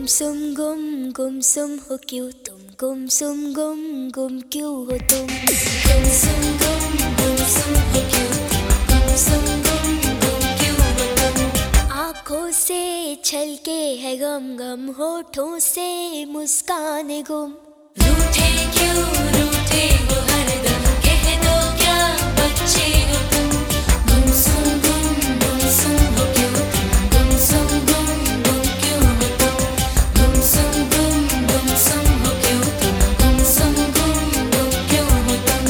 गुमसुम हो क्यों तुम, गुम क्यों हो तुम, गुमसुम हो क्यों तुम, गुम क्यों हो तुम। आँखों से छलके है गम, होठों से मुस्कान गुम। रूठे क्यों रूठे हो हरदम, कह दो क्या बच्चे हो तुम। गुमसुम हो क्यों तुम, गुम क्यों हो तुम। गुमसुम हो क्यों तुम, गुम क्यों हो तुम।